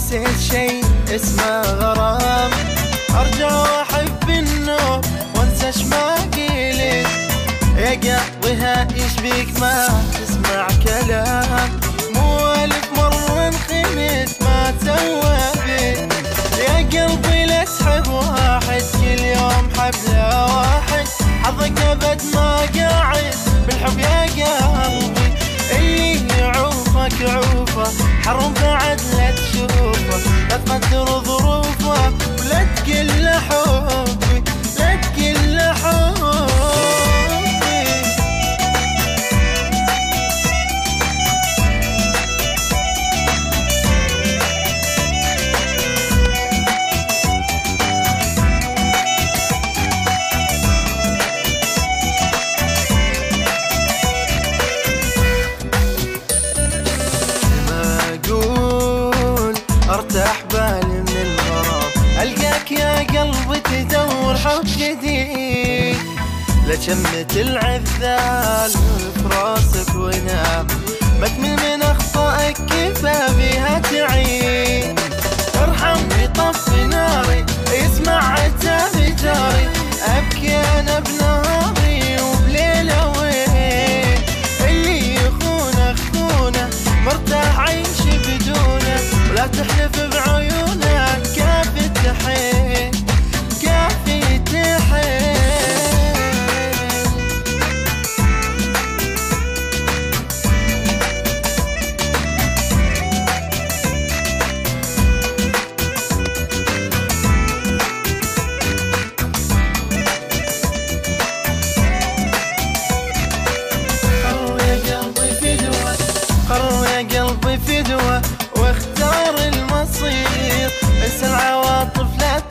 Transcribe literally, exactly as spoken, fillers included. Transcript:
نسيت شي اسمه غرام، ارجع واحب النوم وانسى اش ما قيلت. يا قلبها ايش بيك ما تسمع كلام، مو الف مرة انخنت ما سوى بيك. يا قلبي لا تحب واحد كل يوم حبله واحد، حظك ابد ما قاعد بالحب يا قلبي. اللي يعوفك عوفه حرم بعد لا تشوفه، لا تقدر ظروفه ولا تقل حبي، لا تقل حبي. ارتاح بالي من الغرام، القاك يا قلبي تدور حب جديد. لا شمت العذال في راسك ونام، ما تمل من اخطائك كيف بيها تعيد. ارحمني طفي ناري يسمع عتابي جاري، ابكي انا بنهاري وبليله وين. اللي يخونه خونه مرتاح عيش بدونه، ولا تحلف بعيونك كافي تحين كافي تحين. قرر يا قلبي فدوة، قرر يا قلبي فدوة واختار المصير. انسى العواطف لا